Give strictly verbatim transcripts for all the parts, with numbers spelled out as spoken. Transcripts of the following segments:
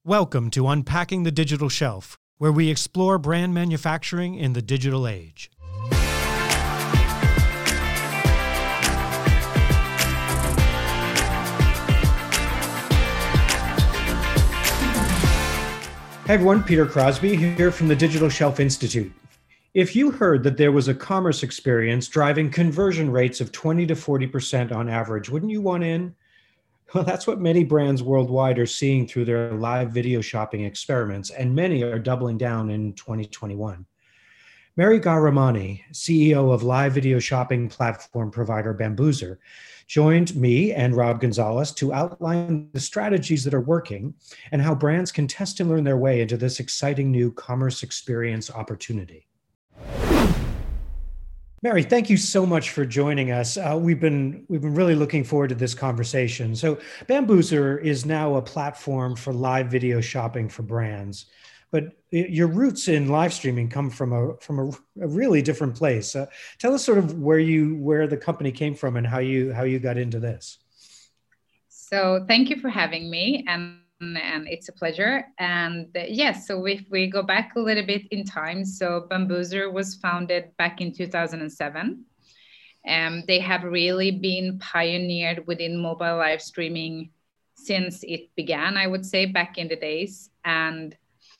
Welcome to Unpacking the Digital Shelf, where we explore brand manufacturing in the digital age. Hey everyone, Peter Crosby here from the Digital Shelf Institute. If you heard that there was a commerce experience driving conversion rates of twenty to forty percent on average, wouldn't you want in? Well, that's what many brands worldwide are seeing through their live video shopping experiments, and many are doubling down in twenty twenty-one. Mary Gauramani, C E O of live video shopping platform provider Bambuser, joined me and Rob Gonzalez to outline the strategies that are working and how brands can test and learn their way into this exciting new commerce experience opportunity. Mary, thank you so much for joining us. Uh, we've been we've been really looking forward to this conversation. So Bambuser is now a platform for live video shopping for brands, but your roots in live streaming come from a from a, a really different place. Uh, tell us sort of where you where the company came from and how you how you got into this. So thank you for having me, and and it's a pleasure. And uh, yes, so if we go back a little bit in time, so Bambuser was founded back in two thousand seven. Um, they have really been pioneered within mobile live streaming since it began, I would say, back in the days. And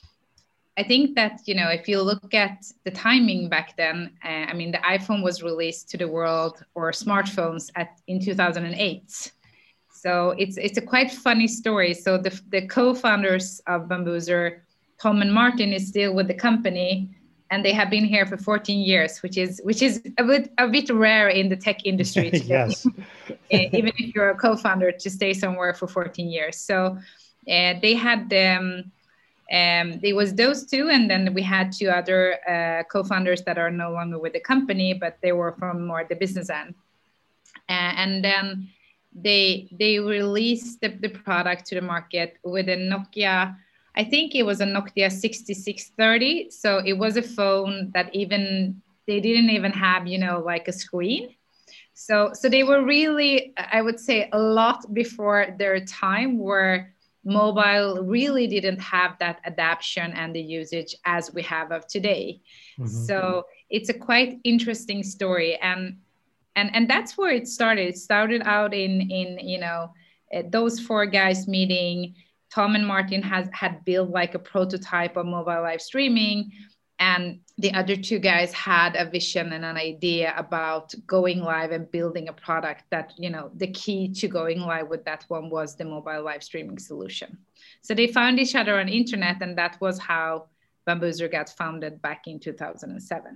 I think that, you know, if you look at the timing back then, uh, I mean, the iPhone was released to the world, or smartphones, at in two thousand eight. So it's it's a quite funny story. So the the co-founders of Bambuser, Tom and Martin, is still with the company, and they have been here for fourteen years, which is which is a bit a bit rare in the tech industry today. Yes. Even if you're a co-founder, to stay somewhere for fourteen years. So uh, they had um, um, it was those two, and then we had two other uh, co-founders that are no longer with the company, but they were from more the business end, uh, and then. They they released the, the product to the market with a Nokia, I think it was a Nokia sixty-six thirty. So it was a phone that even, they didn't even have, you know, like a screen. So, so they were really, I would say, a lot before their time, where mobile really didn't have that adoption and the usage as we have of today. Mm-hmm. So it's a quite interesting story. And And and that's where it started. It started out in, in you know, uh, those four guys meeting. Tom and Martin has had built like a prototype of mobile live streaming. And the other two guys had a vision and an idea about going live and building a product that, you know, the key to going live with that one was the mobile live streaming solution. So they found each other on internet, and that was how Bambuser got founded back in two thousand seven.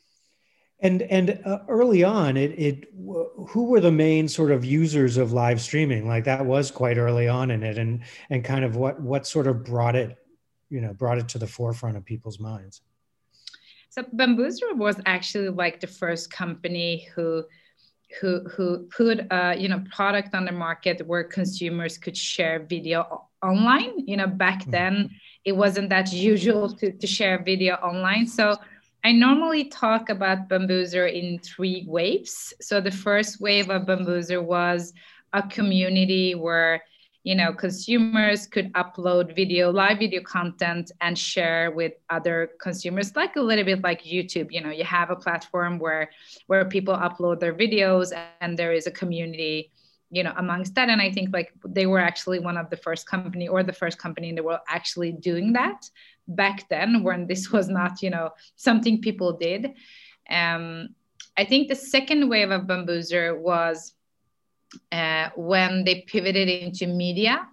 And and uh, early on, it it who were the main sort of users of live streaming? Like, that was quite early on in it, and and kind of what what sort of brought it, you know, brought it to the forefront of people's minds. So Bambuser was actually like the first company who who who put a you know product on the market where consumers could share video online. You know, back then mm-hmm. it wasn't that usual to to share video online. So I normally talk about Bambuser in three waves. So the first wave of Bambuser was a community where, you know, consumers could upload video, live video content, and share with other consumers, like a little bit like YouTube. You know, you have a platform where where people upload their videos, and there is a community, you know, amongst that. And I think like they were actually one of the first company, or the first company in the world actually doing that back then, when this was not, you know, something people did. Um, I think the second wave of Bambuser was uh, when they pivoted into media.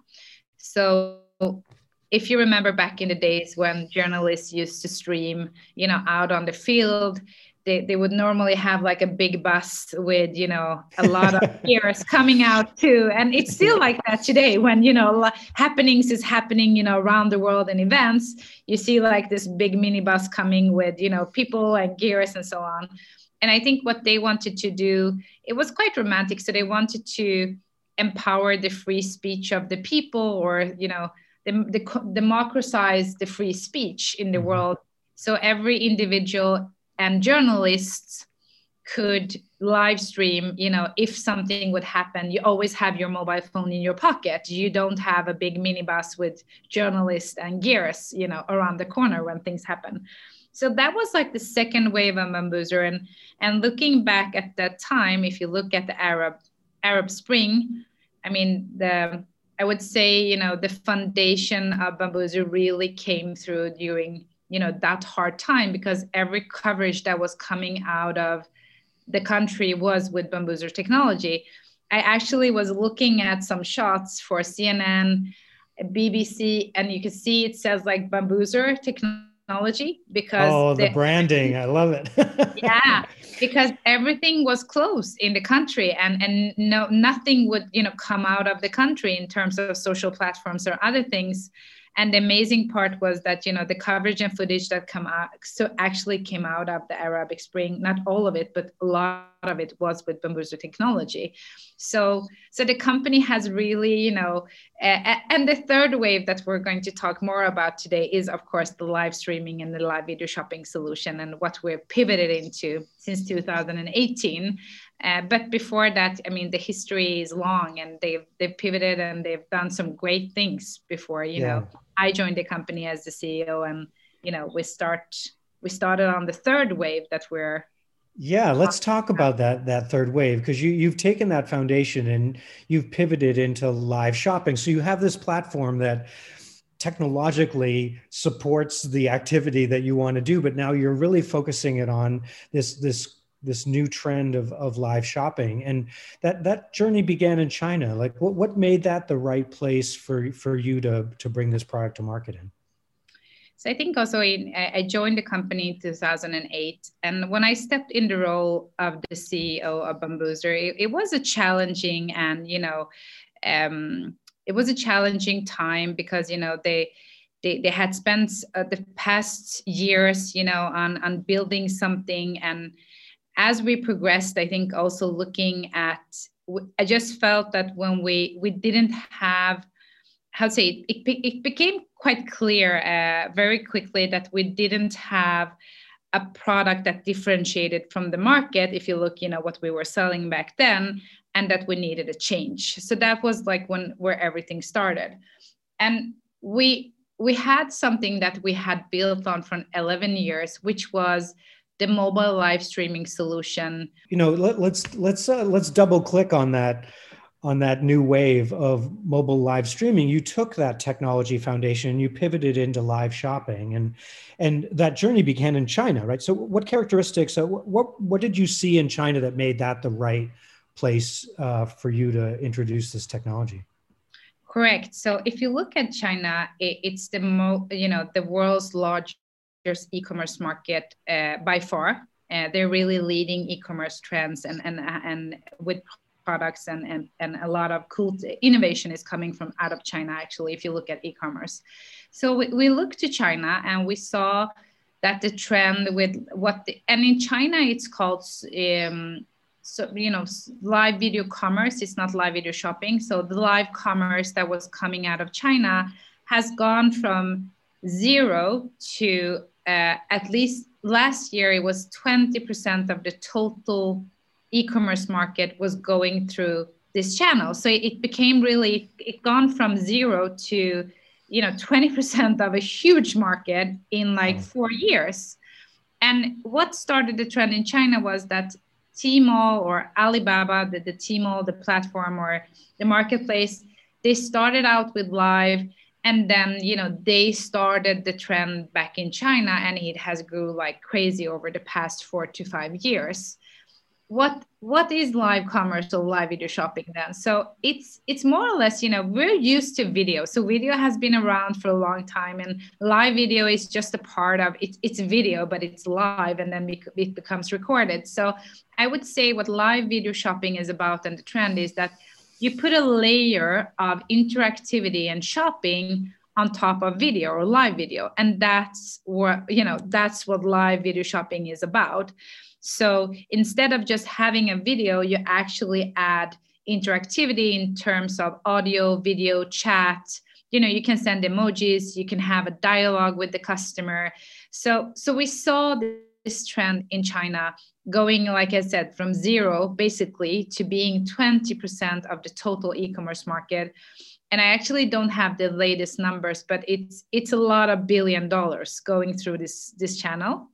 So if you remember back in the days when journalists used to stream, you know, out on the field, They, they would normally have like a big bus with, you know, a lot of gears coming out too. And it's still like that today when, you know, happenings is happening, you know, around the world and events. You see like this big minibus coming with, you know, people and gears and so on. And I think what they wanted to do, it was quite romantic. So they wanted to empower the free speech of the people, or, you know, the, the, democratize the free speech in the mm-hmm. world. So every individual and journalists could live stream, you know, if something would happen, you always have your mobile phone in your pocket. You don't have a big minibus with journalists and gears, you know, around the corner when things happen. So that was like the second wave of Bambuser. And, and looking back at that time, if you look at the Arab Arab Spring, I mean, the I would say, you know, the foundation of Bambuser really came through during, you know, that hard time, because every coverage that was coming out of the country was with Bambuser technology. I actually was looking at some shots for C N N, B B C, and you can see it says like Bambuser technology. Technology because oh the, the branding, I love it. Yeah, because everything was closed in the country, and and no nothing would, you know, come out of the country in terms of social platforms or other things. And the amazing part was that, you know, the coverage and footage that come out so actually came out of the Arabic Spring, not all of it, but a lot of it was with Bambuser technology. So, so the company has really, you know, uh, and the third wave that we're going to talk more about today is, of course, the live streaming and the live video shopping solution, and what we're pivoted into since two thousand eighteen. Uh, but before that, I mean, the history is long, and they've they've pivoted and they've done some great things before, you yeah. know. I joined the company as the C E O, and, you know, we start we started on the third wave that we're yeah let's talk about that that third wave, because you you've taken that foundation and you've pivoted into live shopping. So you have this platform that technologically supports the activity that you want to do, but now you're really focusing it on this this this new trend of, of live shopping. And that, that journey began in China. Like what, what made that the right place for, for you to, to bring this product to market in? So I think also in, I joined the company in two thousand eight. And when I stepped in the role of the C E O of Bambuser, it, it was a challenging and, you know, um, it was a challenging time because, you know, they, they, they had spent uh, the past years, you know, on, on building something. And as we progressed, I think also looking at, I just felt that when we we didn't have, how to say, it, it, it became quite clear uh, very quickly that we didn't have a product that differentiated from the market, if you look, you know, what we were selling back then, and that we needed a change. So that was like when where everything started. And we we had something that we had built on for eleven years, which was the mobile live streaming solution. You know, let, let's let's uh, let's double click on that on that new wave of mobile live streaming. You took that technology foundation and you pivoted into live shopping, and and that journey began in China, right? So, what characteristics? Uh, what what did you see in China that made that the right place uh, for you to introduce this technology? Correct. So, if you look at China, it, it's the mo you know the world's largest e-commerce market uh, by far. Uh, they're really leading e-commerce trends, and and and with products and, and and a lot of cool innovation is coming from out of China, actually, if you look at e-commerce. So we, we looked to China and we saw that the trend with what the, and in China it's called um, so you know live video commerce. It's not live video shopping. So the live commerce that was coming out of China has gone from zero to uh, at least last year it was twenty percent of the total e-commerce market was going through this channel. So it became really, it gone from zero to, you know, twenty percent of a huge market in like four years. And what started the trend in China was that Tmall or Alibaba, the, the Tmall, the platform or the marketplace, they started out with live, and then, you know, they started the trend back in China, and it has grew like crazy over the past four to five years. What what is live commerce or live video shopping then? So it's it's more or less, you know, we're used to video. So video has been around for a long time, and live video is just a part of it. It's video, but it's live, and then it becomes recorded. So I would say what live video shopping is about, and the trend is that you put a layer of interactivity and shopping on top of video or live video, and that's what, you know, that's what live video shopping is about. So instead of just having a video, you actually add interactivity in terms of audio, video, chat. You know, you can send emojis, you can have a dialogue with the customer. So, so we saw this trend in China going, like I said, from zero basically to being twenty percent of the total e-commerce market. And I actually don't have the latest numbers, but it's it's a lot of billion dollars going through this, this channel.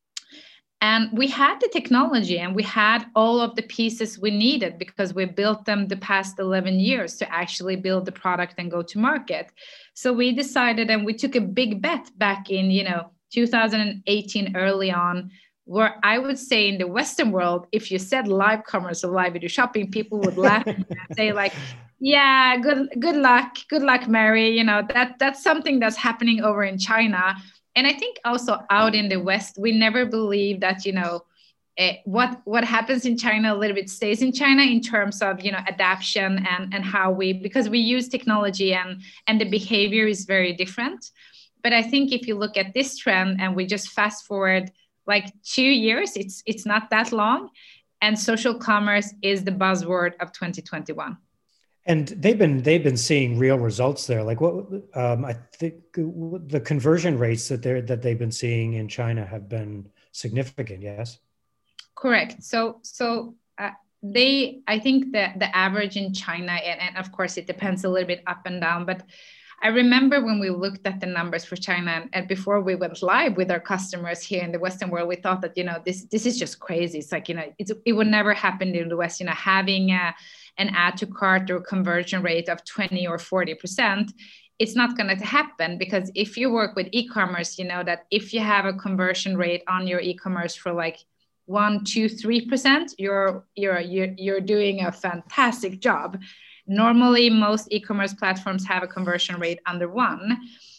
And we had the technology and we had all of the pieces we needed because we built them the past eleven years to actually build the product and go to market. So we decided and we took a big bet back in, you know, two thousand eighteen early on, where I would say in the Western world, if you said live commerce or live video shopping, people would laugh and say like, yeah, good, good luck, good luck, Mary. You know, that that's something that's happening over in China. And I think also out in the West, we never believe that, you know, eh, what what happens in China a little bit stays in China in terms of, you know, adaptation and, and how we, because we use technology and, and the behavior is very different. But I think if you look at this trend and we just fast forward like two years, it's it's not that long. And social commerce is the buzzword of twenty twenty-one. And they've been they've been seeing real results there. Like what um, I think the conversion rates that they're that they've been seeing in China have been significant. Yes, correct. So so uh, they I think that the average in China, and, and of course it depends a little bit up and down, but I remember when we looked at the numbers for China and, and before we went live with our customers here in the Western world, we thought that, you know, this this is just crazy. It's like, you know, it's, it would never happen in the West, you know, having a, an add to cart or conversion rate of twenty or forty percent. It's not going to happen because if you work with e-commerce, you know that if you have a conversion rate on your e-commerce for like one, two, three percent, you're you're you're you're doing a fantastic job. Normally, most e-commerce platforms have a conversion rate under one.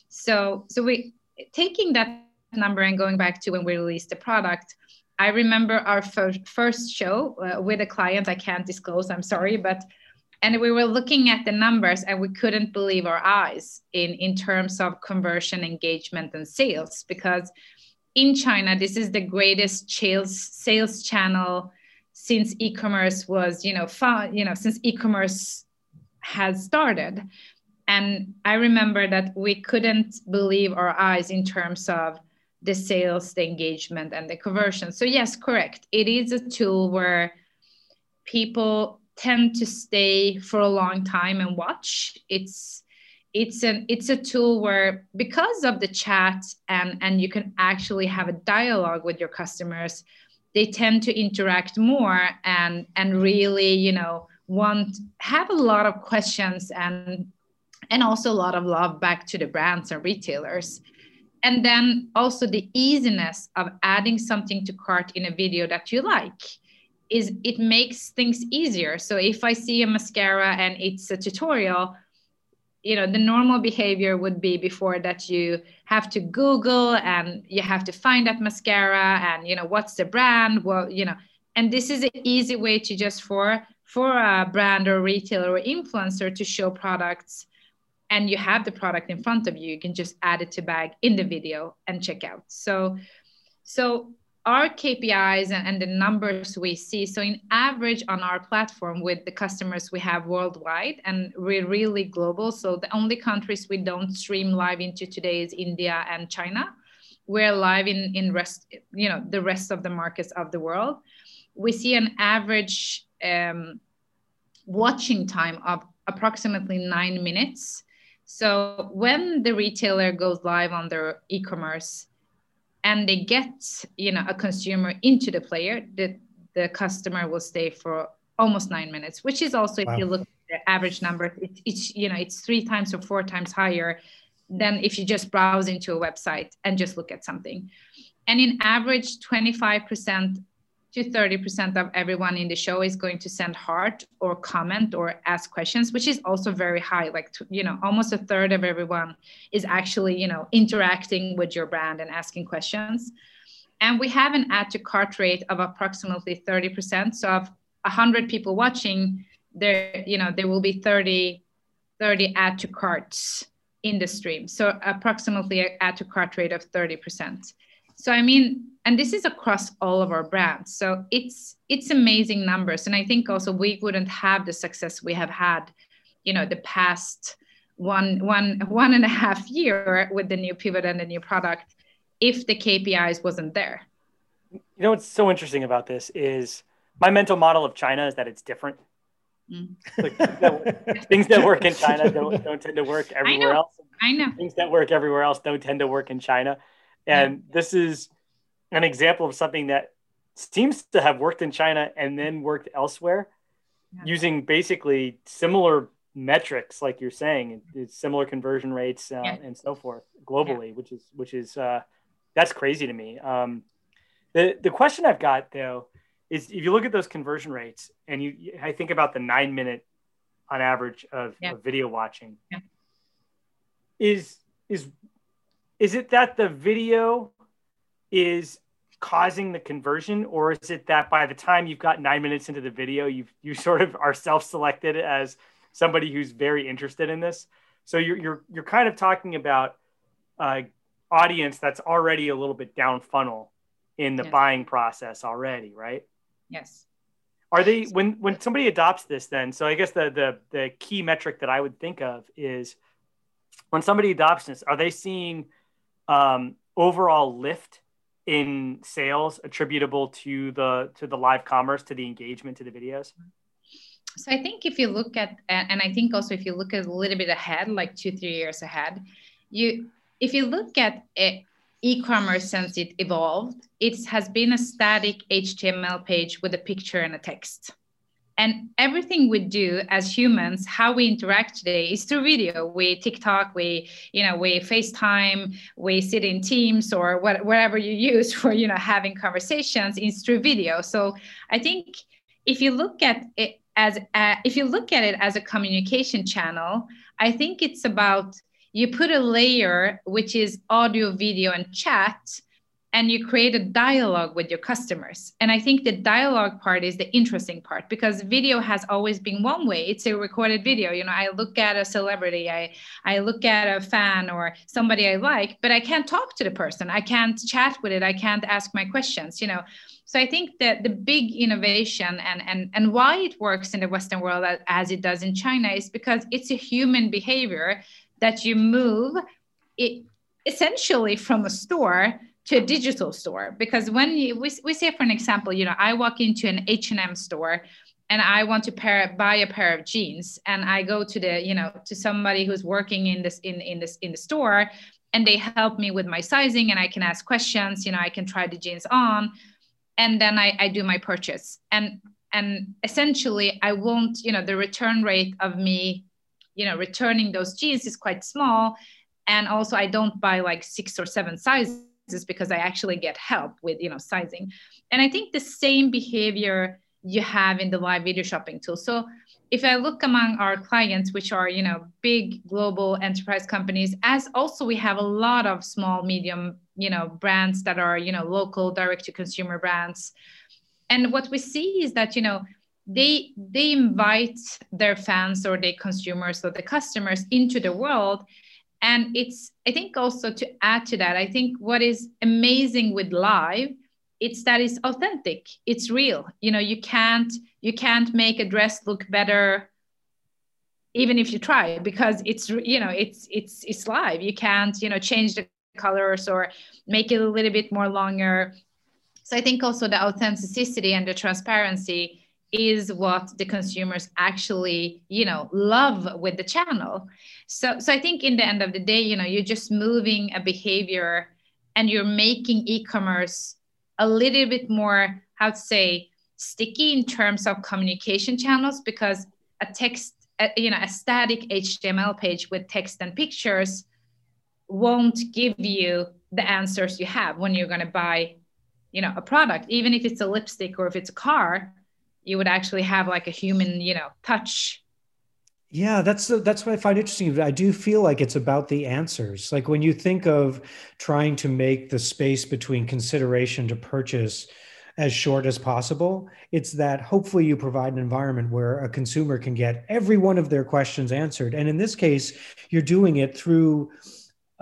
So, so we taking that number and going back to when we released the product, I remember our first, first show uh, with a client. I can't disclose, I'm sorry, but and we were looking at the numbers and we couldn't believe our eyes in, in terms of conversion, engagement, and sales. Because in China, this is the greatest sales sales channel since e-commerce was, you know, found, you know, since e-commerce has started. And I remember that we couldn't believe our eyes in terms of the sales, the engagement, and the conversion. So yes, correct. It is a tool where people tend to stay for a long time and watch. It's it's an it's a tool where because of the chat and, and you can actually have a dialogue with your customers, they tend to interact more and and really, you know, want have a lot of questions and and also a lot of love back to the brands and retailers. And then also the easiness of adding something to cart in a video that you like is it makes things easier. So if I see a mascara and it's a tutorial, you know, the normal behavior would be before that you have to Google and you have to find that mascara and, you know, what's the brand? Well, you know, and this is an easy way to just for for a brand or retailer or influencer to show products and you have the product in front of you, you can just add it to bag in the video and check out. So, so our K P Is and, and the numbers we see, so in average on our platform with the customers we have worldwide, and we're really global. So the only countries we don't stream live into today is India and China. We're live in, in rest, you know, the rest of the markets of the world. We see an average um, watching time of approximately nine minutes. So when the retailer goes live on their e-commerce and they get, you know, a consumer into the player, the, the customer will stay for almost nine minutes, which is also, wow. If you look at the average number, it, it's, you know, it's three times or four times higher than if you just browse into a website and just look at something. And in average, twenty-five percent to thirty percent of everyone in the show is going to send heart or comment or ask questions, which is also very high. Like, you know, almost a third of everyone is actually, you know, interacting with your brand and asking questions. And we have an add to cart rate of approximately thirty percent. So of one hundred people watching, there, you know, there will be thirty, thirty add to carts in the stream. So approximately an add to cart rate of thirty percent. So, I mean, and this is across all of our brands. So it's it's amazing numbers. And I think also we wouldn't have the success we have had, you know, the past one, one, one and a half year with the new pivot and the new product if the K P Is wasn't there. You know what's so interesting about this is my mental model of China is that it's different. Mm. Like things, that, things that work in China don't, don't tend to work everywhere I know. else. I know. Things that work everywhere else don't tend to work in China. And yeah. This is an example of something that seems to have worked in China and then worked elsewhere yeah. using basically similar metrics, like you're saying, it's similar conversion rates uh, yeah. and so forth globally, yeah. which is, which is, uh, that's crazy to me. Um, the, the question I've got though, is if you look at those conversion rates and you, I think about the nine minute on average of, yeah. of video watching yeah. is, is, is it that the video is causing the conversion, or is it that by the time you've got nine minutes into the video, you've, you sort of are self-selected as somebody who's very interested in this? So you're, you're, you're kind of talking about uh audience that's already a little bit down funnel in the yes. buying process already, right? Yes. Are they, when, when somebody adopts this then, so I guess the, the, the key metric that I would think of is when somebody adopts this, are they seeing um, overall lift in sales attributable to the, to the live commerce, to the engagement, to the videos? So I think if you look at, and I think also if you look at a little bit ahead, like two, three years ahead, you, if you look at it, e-commerce since it evolved, it has been a static H T M L page with a picture and a text. And everything we do as humans, how we interact today is through video. We TikTok, we, you know, we FaceTime, we sit in Teams or what, whatever you use for, you know, having conversations is through video. So I think if you look at it as, a, if you look at it as a communication channel, I think it's about, you put a layer, which is audio, video, and chat, and you create a dialogue with your customers. And I think the dialogue part is the interesting part, because video has always been one way. It's a recorded video. You know, I look at a celebrity, I, I look at a fan or somebody I like, but I can't talk to the person. I can't chat with it. I can't ask my questions, you know. So I think that the big innovation and, and, and why it works in the Western world as, as it does in China is because it's a human behavior that you move it essentially from a store to a digital store. Because when you, we, we say, for an example, you know, I walk into an H and M store and I want to pair, buy a pair of jeans, and I go to the, you know, to somebody who's working in this, in, in this, in the store, and they help me with my sizing, and I can ask questions, you know, I can try the jeans on, and then I, I do my purchase. And, and essentially I won't, you know, the return rate of me, you know, returning those jeans is quite small. And also I don't buy like six or seven sizes because I actually get help with, you know, sizing. And I think the same behavior you have in the live video shopping tool. So if I look among our clients, which are, you know, big global enterprise companies, as also we have a lot of small, medium, you know, brands that are, you know, local direct to consumer brands. And what we see is that, you know, they they invite their fans or their consumers or the customers into the world. And it's, I think also to add to that, I think what is amazing with live, it's that it's authentic, it's real. You know, you can't, you can't make a dress look better even if you try, because it's, you know, it's, it's, it's live. You can't, you know, change the colors or make it a little bit more longer. So I think also the authenticity and the transparency is what the consumers actually, you know, love with the channel. So, so I think in the end of the day, you know, you're just moving a behavior and you're making e-commerce a little bit more, how to say, sticky in terms of communication channels, because a text, a, you know, a static H T M L page with text and pictures won't give you the answers you have when you're going to buy, you know, a product. Even if it's a lipstick or if it's a car, you would actually have like a human, you know, touch. Yeah, that's that's what I find interesting. I do feel like it's about the answers. Like when you think of trying to make the space between consideration to purchase as short as possible, it's that hopefully you provide an environment where a consumer can get every one of their questions answered. And in this case, you're doing it through a,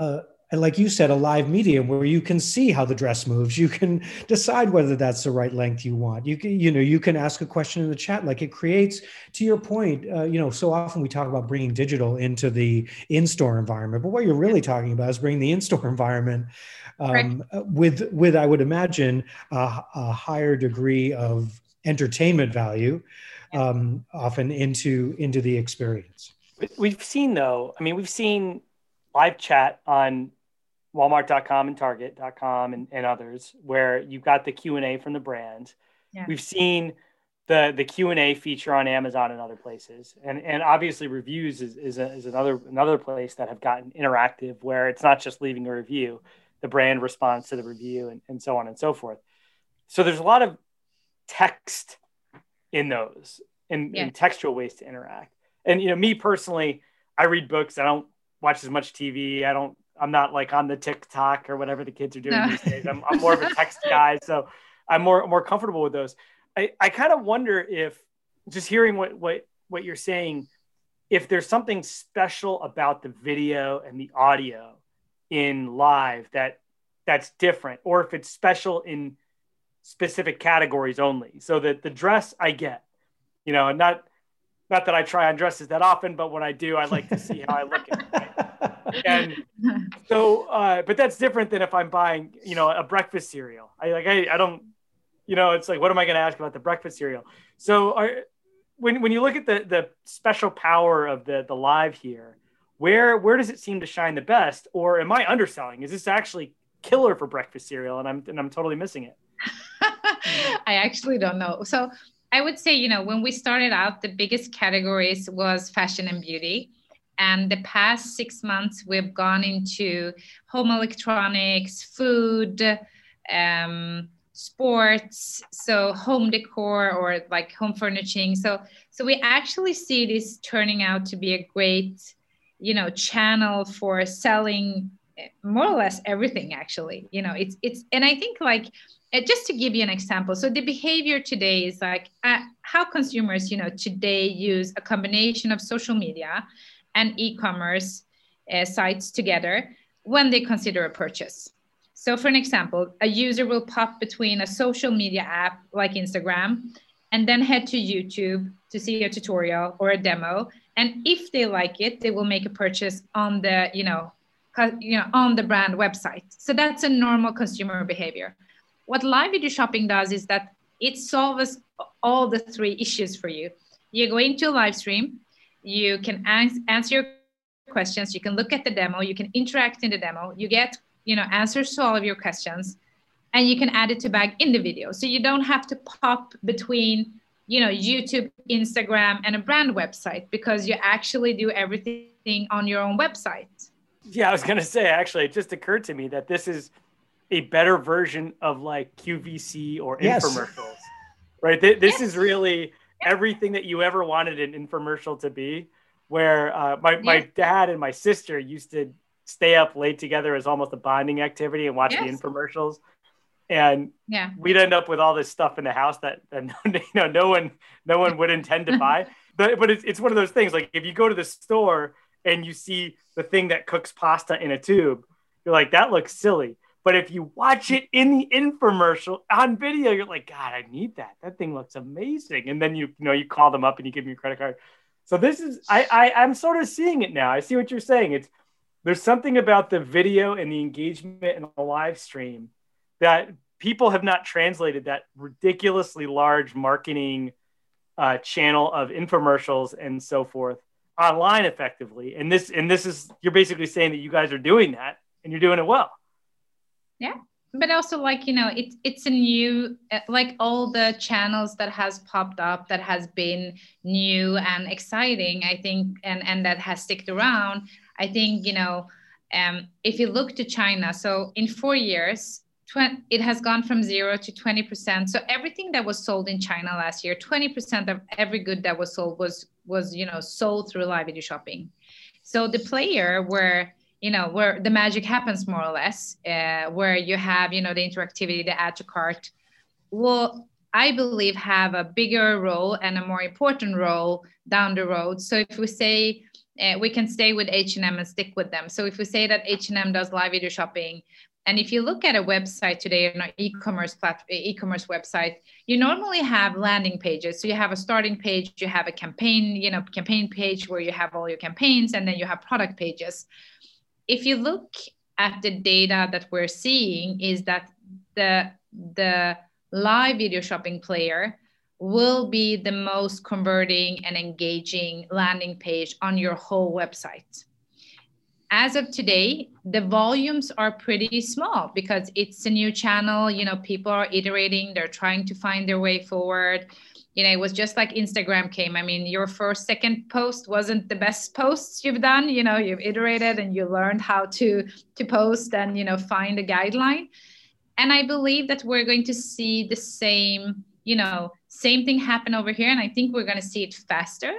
and like you said, a live medium where you can see how the dress moves. You can decide whether that's the right length you want. You can, you know, you can ask a question in the chat. Like it creates, to your point, uh, you know, so often we talk about bringing digital into the in-store environment, but what you're really talking about is bringing the in-store environment um, with, with, I would imagine, a, a higher degree of entertainment value, um, often into, into the experience. We've seen though, I mean, we've seen live chat on Walmart dot com and Target dot com and, and others, where you've got the Q and A from the brand. Yeah. We've seen the the Q and A feature on Amazon and other places. And and obviously reviews is, is, a, is another another place that have gotten interactive, where it's not just leaving a review, the brand responds to the review and, and so on and so forth. So there's a lot of text in those and, yeah. and textual ways to interact. And, you know, me personally, I read books. I don't watch as much T V. I don't, I'm not like on the TikTok or whatever the kids are doing no. these days. I'm, I'm more of a text guy. So I'm more, more comfortable with those. I, I kind of wonder if, just hearing what, what, what you're saying, if there's something special about the video and the audio in live that that's different, or if it's special in specific categories only. So that the dress I get, you know, and not, not that I try on dresses that often, but when I do, I like to see how I look in it. Right? And so, uh, but that's different than if I'm buying, you know, a breakfast cereal. I like, I, I don't, you know, it's like, what am I going to ask about the breakfast cereal? So are, when, when you look at the, the special power of the, the live here, where, where does it seem to shine the best? Or am I underselling? Is this actually killer for breakfast cereal? And I'm, and I'm totally missing it. I actually don't know. So I would say, you know, when we started out, the biggest categories was fashion and beauty. And the past six months, we've gone into home electronics, food, um, sports, so home decor or like home furnishing. So, so we actually see this turning out to be a great, you know, channel for selling more or less everything, actually. You know, it's, it's, and I think like, Uh, just to give you an example, so the behavior today is like uh, how consumers, you know, today use a combination of social media and e-commerce uh, sites together when they consider a purchase. So for an example, a user will pop between a social media app like Instagram and then head to YouTube to see a tutorial or a demo. And if they like it, they will make a purchase on the, you know, you know, on the brand website. So that's a normal consumer behavior. What live video shopping does is that it solves all the three issues for you. You go into a live stream, you can ans- answer your questions, you can look at the demo, you can interact in the demo, you get, you know, answers to all of your questions, and you can add it to bag in the video. So you don't have to pop between, you know, YouTube, Instagram, and a brand website, because you actually do everything on your own website. Yeah, I was gonna say, actually, it just occurred to me that this is a better version of like Q V C or yes. infomercials, right? This yes. is really everything that you ever wanted an infomercial to be, where uh, my, yes. my dad and my sister used to stay up late together as almost a bonding activity and watch yes. the infomercials. And yeah. we'd end up with all this stuff in the house that, that you know, no one, no one would intend to buy. But, but it's, it's one of those things, like if you go to the store and you see the thing that cooks pasta in a tube, you're like, that looks silly. But if you watch it in the infomercial on video, you're like, God, I need that. That thing looks amazing. And then you, you know, you call them up and you give them your credit card. So this is, I, I, I'm sort of seeing it now. I see what you're saying. It's, there's something about the video and the engagement and the live stream that people have not translated that ridiculously large marketing uh, channel of infomercials and so forth online effectively. And this, and this is, you're basically saying that you guys are doing that and you're doing it well. Yeah, but also like, you know, it's it's a new, like all the channels that has popped up that has been new and exciting, I think, and, and that has sticked around. I think, you know, um, if you look to China, so in four years, tw- it has gone from zero to twenty percent. So everything that was sold in China last year, twenty percent of every good that was sold was, was, you know, sold through live video shopping. So the player where, you know, where the magic happens more or less, uh, where you have, you know, the interactivity, the add to cart, will, I believe, have a bigger role and a more important role down the road. So if we say uh, we can stay with H and M and stick with them. So if we say that H and M does live video shopping, and if you look at a website today, an e-commerce platform, e-commerce website, you normally have landing pages. So you have a starting page, you have a campaign, you know, campaign page where you have all your campaigns, and then you have product pages. If you look at the data that we're seeing, is that the the live video shopping player will be the most converting and engaging landing page on your whole website. As of today, the volumes are pretty small because it's a new channel. You know, people are iterating, they're trying to find their way forward. You know, it was just like Instagram came. I mean, your first, second post wasn't the best posts you've done. You know, you've iterated and you learned how to, to post and, you know, find a guideline. And I believe that we're going to see the same, you know, same thing happen over here. And I think we're going to see it faster.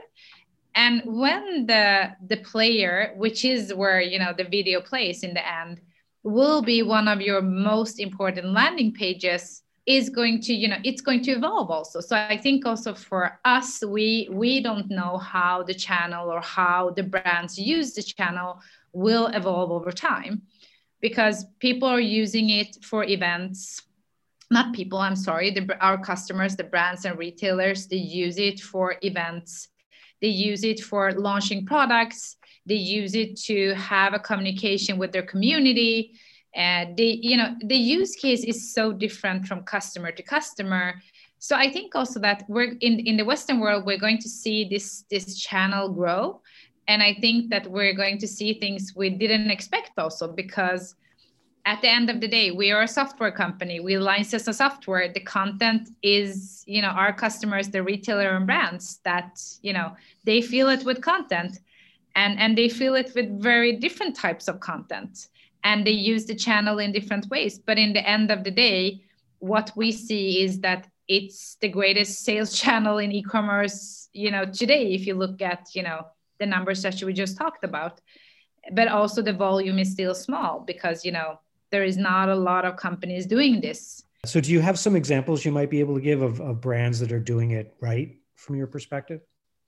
And when the the player, which is where, you know, the video plays in the end, will be one of your most important landing pages, is going to, you know, it's going to evolve also. So I think also for us, we we don't know how the channel or how the brands use the channel will evolve over time, because people are using it for events. Not people, I'm sorry, the, our customers, the brands and retailers, they use it for events. They use it for launching products. They use it to have a communication with their community. And they, you know, the use case is so different from customer to customer. So I think also that we're in, in the Western world, we're going to see this, this channel grow. And I think that we're going to see things we didn't expect also, because at the end of the day, we are a software company. We license a software. The content is, you know, our customers, the retailer and brands, that, you know, they feel it with content, and, and they feel it with very different types of content, and they use the channel in different ways. But in the end of the day, what we see is that it's the greatest sales channel in e-commerce, you know, today, if you look at, you know, the numbers that we just talked about. But also the volume is still small because, you know, there is not a lot of companies doing this. So do you have some examples you might be able to give of, of brands that are doing it right from your perspective?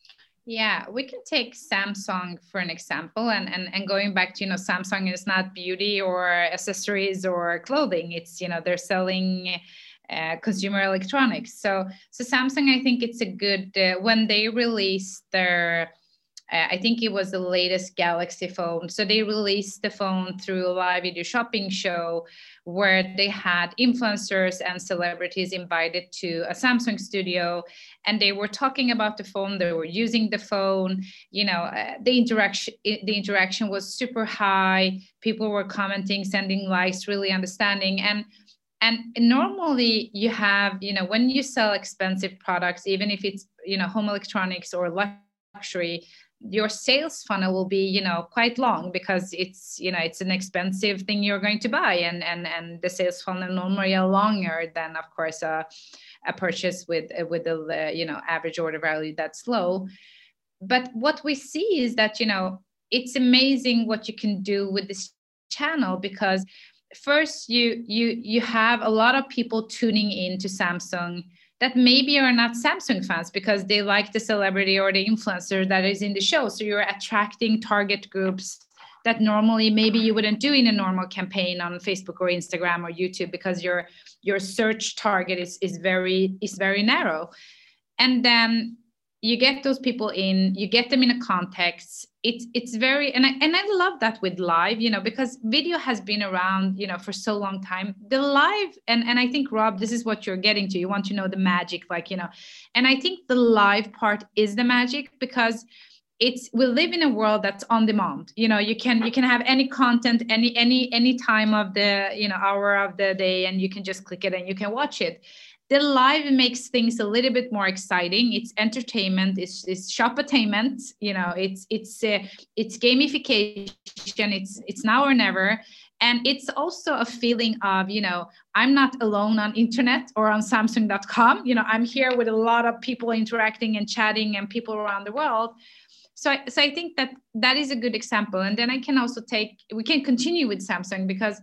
Yeah, we can take Samsung for an example. And, and, and going back to, you know, Samsung is not beauty or accessories or clothing. It's, you know, they're selling uh, consumer electronics. So, so Samsung, I think it's a good, uh, when they released their, Uh, I think it was the latest Galaxy phone. So they released the phone through a live video shopping show where they had influencers and celebrities invited to a Samsung studio, and they were talking about the phone. They were using the phone. You know, uh, the interaction the interaction was super high. People were commenting, sending likes, really understanding. And and normally you have, you know, when you sell expensive products, even if it's, you know, home electronics or luxury, your sales funnel will be, you know, quite long, because it's, you know, it's an expensive thing you're going to buy, and and and the sales funnel normally are longer than, of course, a, a purchase with with the, you know, average order value that's low. But what we see is that, you know, it's amazing what you can do with this channel, because first you you you have a lot of people tuning in to Samsung that maybe are not Samsung fans because they like the celebrity or the influencer that is in the show. So you're attracting target groups that normally maybe you wouldn't do in a normal campaign on Facebook or Instagram or YouTube, because your your search target is is very is very narrow. And then you get those people in, you get them in a context. It's it's very, and I and I love that with live, you know, because video has been around, you know, for so long time. The live, and, and I think, Rob, this is what you're getting to. You want to know the magic, like, you know, and I think the live part is the magic, because it's, we live in a world that's on demand. You know, you can you can have any content, any any any time of the, you know, hour of the day, and you can just click it and you can watch it. The live makes things a little bit more exciting. It's entertainment. It's, it's shopatainment. You know, it's it's uh, it's gamification. It's it's now or never, and it's also a feeling of, you know, I'm not alone on internet or on Samsung dot com. You know, I'm here with a lot of people interacting and chatting and people around the world. So I, so I think that that is a good example. And then I can also take. We can continue with Samsung, because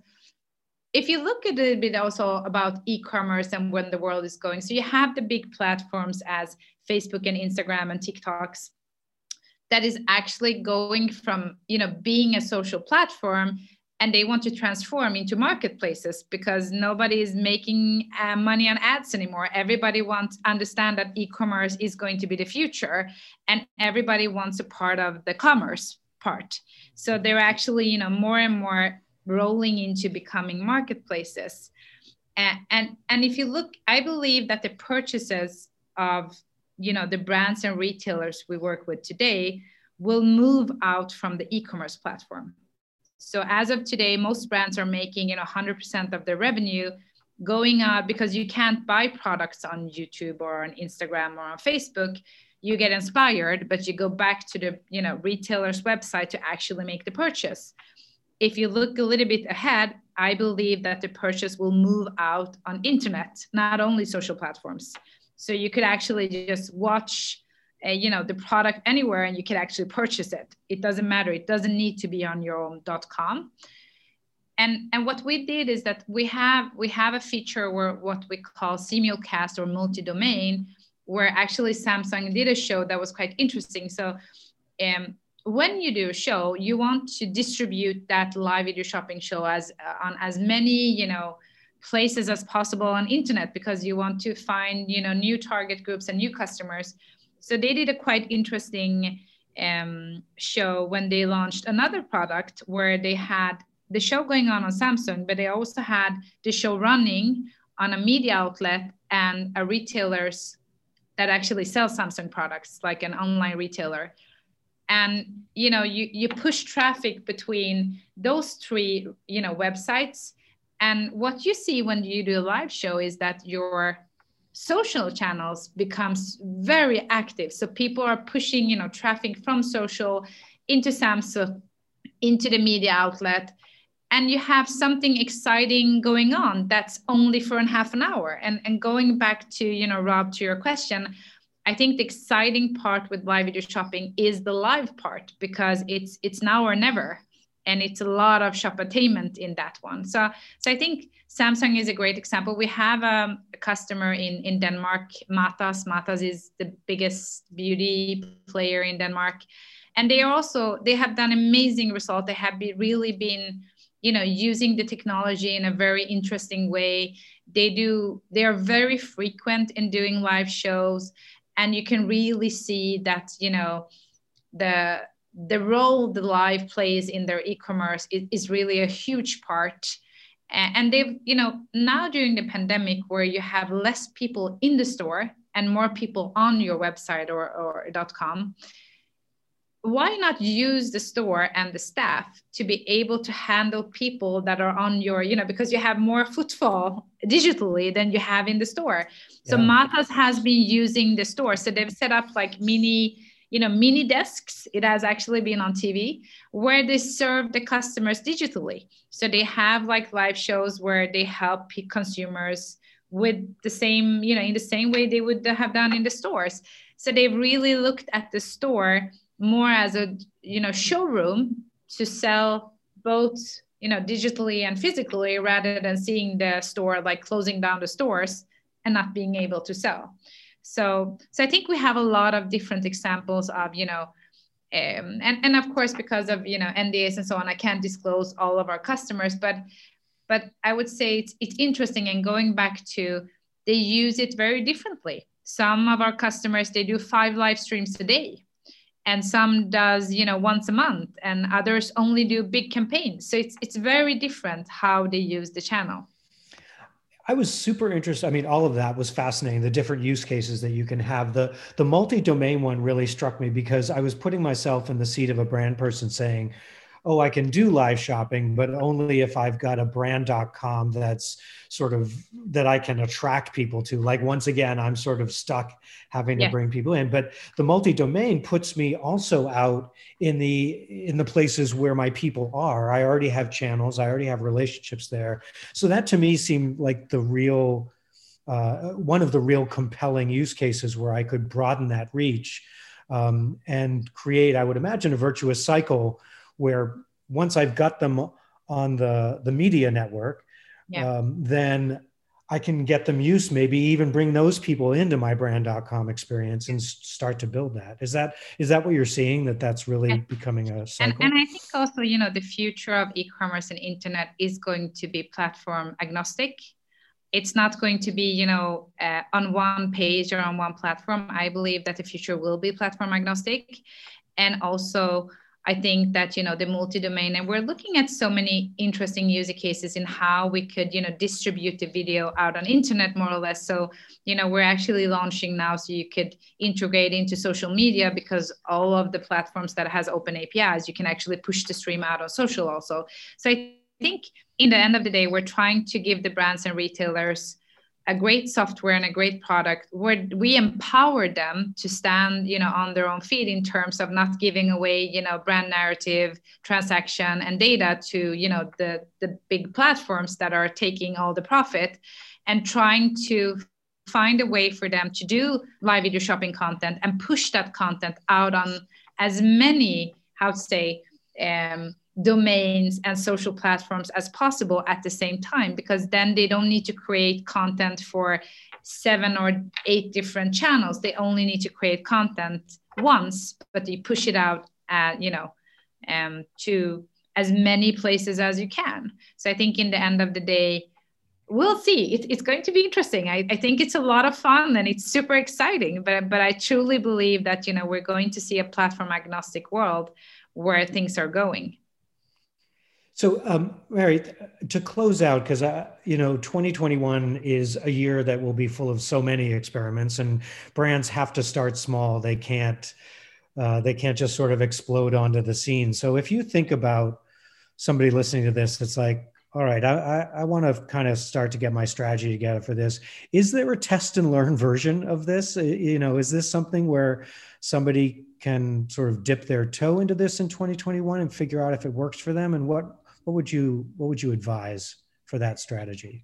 if you look at a bit also about e-commerce and when the world is going, so you have the big platforms as Facebook and Instagram and TikToks. that is actually going from, you know, being a social platform, and they want to transform into marketplaces because nobody is making uh, money on ads anymore. Everybody wants to understand that e-commerce is going to be the future, and everybody wants a part of the commerce part. So they're actually, you know, more and more rolling into becoming marketplaces. And, and, and if you look, I believe that the purchases of, you know, the brands and retailers we work with today will move out from the e-commerce platform. So as of today, most brands are making, you know, one hundred percent of their revenue going out, because you can't buy products on YouTube or on Instagram or on Facebook. You get inspired, but you go back to the, you know, retailer's website to actually make the purchase. If you look a little bit ahead, I believe that the purchase will move out on internet, not only social platforms. So you could actually just watch, uh, you know, the product anywhere, and you can actually purchase it. It doesn't matter. It doesn't need to be on your own .com. And, and what we did is that we have we have a feature where what we call simulcast or multi-domain, where actually Samsung did a show that was quite interesting. So um, when you do a show, you want to distribute that live video shopping show as uh, on as many, you know, places as possible on internet, because you want to find, you know, new target groups and new customers. So they did a quite interesting um, show when they launched another product where they had the show going on on Samsung, but they also had the show running on a media outlet and a retailer's that actually sells Samsung products, like an online retailer. And, you know, you, you push traffic between those three, you know, websites. And what you see when you do a live show is that your social channels becomes very active. So people are pushing, you know, traffic from social into Samsung, into the media outlet. And you have something exciting going on that's only for a half an hour. And, and going back to, you know, Rob, to your question, I think the exciting part with live video shopping is the live part, because it's it's now or never. And it's a lot of shoppertainment in that one. So, so I think Samsung is a great example. We have um, a customer in, in Denmark, Matas. Matas is the biggest beauty player in Denmark. And they are also, they have done amazing results. They have be, really been, you know, using the technology in a very interesting way. They do, they are very frequent in doing live shows, and you can really see that, you know, the, the role the live plays in their e-commerce is, is really a huge part. And they've, you know, now during the pandemic, where you have less people in the store and more people on your website or, or .com, why not use the store and the staff to be able to handle people that are on your, you know, because you have more footfall digitally than you have in the store. So yeah. Matas has been using the store. So they've set up like mini, you know, mini desks. It has actually been on T V where they serve the customers digitally. So they have like live shows where they help consumers with the same, you know, in the same way they would have done in the stores. So they've really looked at the store more as a, you know, showroom to sell both, you know, digitally and physically, rather than seeing the store like closing down the stores and not being able to sell. So, so I think we have a lot of different examples of, you know, um, and, and of course, because of, you know, N D As and so on, I can't disclose all of our customers, but, but I would say it's, it's interesting. And going back to, they use it very differently. Some of our customers, they do five live streams a day. And some does, you know, once a month, and others only do big campaigns. So it's it's very different how they use the channel. I was super interested. I mean, all of that was fascinating, the different use cases that you can have. The, the multi-domain one really struck me, because I was putting myself in the seat of a brand person saying, oh, I can do live shopping, but only if I've got a brand dot com that's sort of, that I can attract people to. Like, once again, I'm sort of stuck having to yeah. bring people in. But the multi-domain puts me also out in the, in the places where my people are. I already have channels. I already have relationships there. So that to me seemed like the real, uh, one of the real compelling use cases where I could broaden that reach um, and create, I would imagine, a virtuous cycle where once I've got them on the, the media network, yeah. um, then I can get them used, maybe even bring those people into my brand dot com experience and start to build that. Is that, is that what you're seeing, that that's really becoming a cycle? And, and I think also, you know, the future of e-commerce and internet is going to be platform agnostic. It's not going to be, you know, uh, on one page or on one platform. I believe that the future will be platform agnostic. And also, I think that, you know, the multi-domain, and we're looking at so many interesting use cases in how we could, you know, distribute the video out on internet more or less. So, you know, we're actually launching now so you could integrate into social media, because all of the platforms that has open A P Is, you can actually push the stream out on social also. So I think in the end of the day, we're trying to give the brands and retailers a great software and a great product where we empower them to stand, you know, on their own feet in terms of not giving away, you know, brand narrative, transaction, and data to, you know, the, the big platforms that are taking all the profit, and trying to find a way for them to do live video shopping content and push that content out on as many, how to say, um, domains and social platforms as possible at the same time, because then they don't need to create content for seven or eight different channels. They only need to create content once, but you push it out, uh, you know, um, to as many places as you can. So I think in the end of the day, we'll see. It, it's going to be interesting. I, I think it's a lot of fun and it's super exciting, but, but I truly believe that, you know, we're going to see a platform agnostic world where things are going. So, um, Mary, to close out, because, uh, you know, twenty twenty-one is a year that will be full of so many experiments, and brands have to start small. They can't, uh, they can't just sort of explode onto the scene. So if you think about somebody listening to this, it's like, all right, I, I, I want to kind of start to get my strategy together for this. Is there a test and learn version of this? You know, is this something where somebody can sort of dip their toe into this in twenty twenty-one and figure out if it works for them? And what, what would you, what would you advise for that strategy?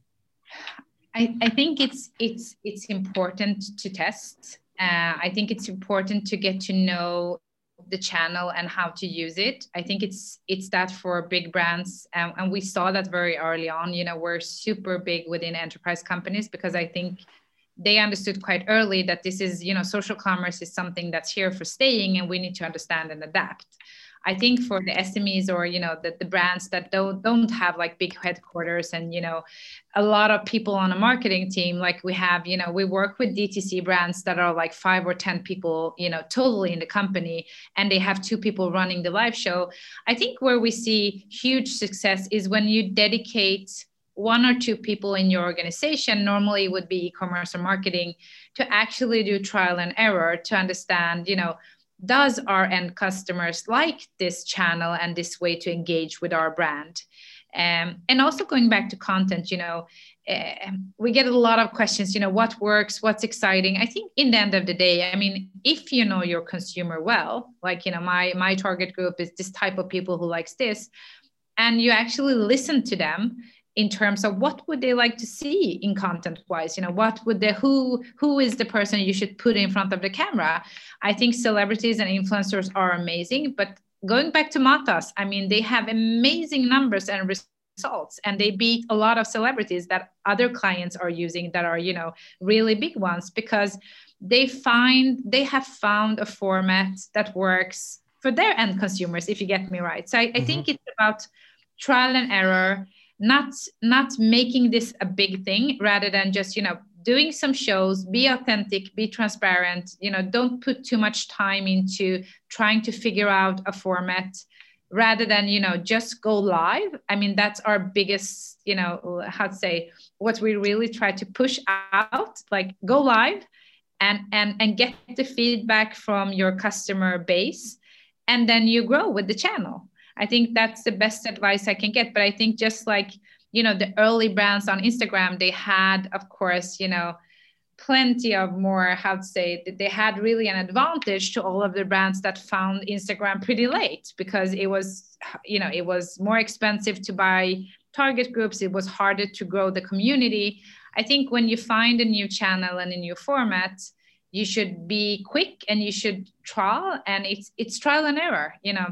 I, I think it's, it's, it's important to test. Uh, I think it's important to get to know the channel and how to use it. I think it's it's that for big brands, um, and we saw that very early on. You know, we're super big within enterprise companies because I think they understood quite early that this is, you know, social commerce is something that's here for staying, and we need to understand and adapt. I think for the S M Es, or, you know, the, the brands that don't, don't have like big headquarters and, you know, a lot of people on a marketing team, like we have, you know, we work with D T C brands that are like five or ten people, you know, totally in the company, and they have two people running the live show. I think where we see huge success is when you dedicate one or two people in your organization, normally it would be e-commerce or marketing, to actually do trial and error to understand, you know, does our end customers like this channel and this way to engage with our brand? Um, and also going back to content, you know, uh, we get a lot of questions, you know, what works, what's exciting? I think in the end of the day, I mean, if you know your consumer well, like, you know, my, my target group is this type of people who likes this, and you actually listen to them in terms of what would they like to see in content wise, you know, what would they, who, who is the person you should put in front of the camera? I think celebrities and influencers are amazing, but going back to Matas, I mean, they have amazing numbers and results, and they beat a lot of celebrities that other clients are using that are, you know, really big ones, because they find, they have found a format that works for their end consumers, if you get me right. So I, mm-hmm. I think it's about trial and error, not not making this a big thing, rather than just, you know, doing some shows, be authentic, be transparent, you know, don't put too much time into trying to figure out a format, rather than, you know, just go live. I mean, that's our biggest, you know, how to say, what we really try to push out, like go live and and and get the feedback from your customer base, and then you grow with the channel. I think that's the best advice I can get. But I think just like, you know, the early brands on Instagram, they had, of course, you know, plenty of more, how to say, they had really an advantage to all of the brands that found Instagram pretty late, because it was, you know, it was more expensive to buy target groups. It was harder to grow the community. I think when you find a new channel and a new format, you should be quick and you should trial, and it's, it's trial and error, you know.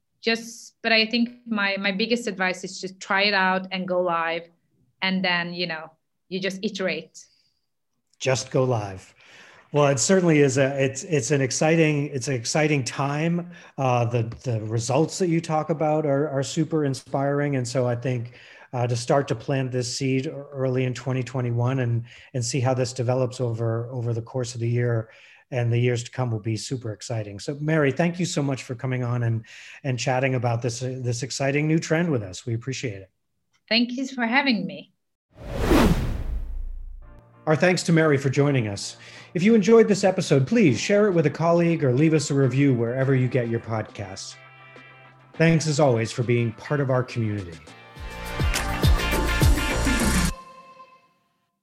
Just, but I think my, my biggest advice is just try it out and go live, and then, you know, you just iterate. Just go live. Well, it certainly is a it's it's an exciting it's an exciting time. Uh, the the results that you talk about are are super inspiring, and so I think uh, to start to plant this seed early in twenty twenty-one and and see how this develops over over the course of the year and the years to come will be super exciting. So, Mary, thank you so much for coming on and and chatting about this uh, this exciting new trend with us. We appreciate it. Thank you for having me. Our thanks to Mary for joining us. If you enjoyed this episode, please share it with a colleague or leave us a review wherever you get your podcasts. Thanks as always for being part of our community.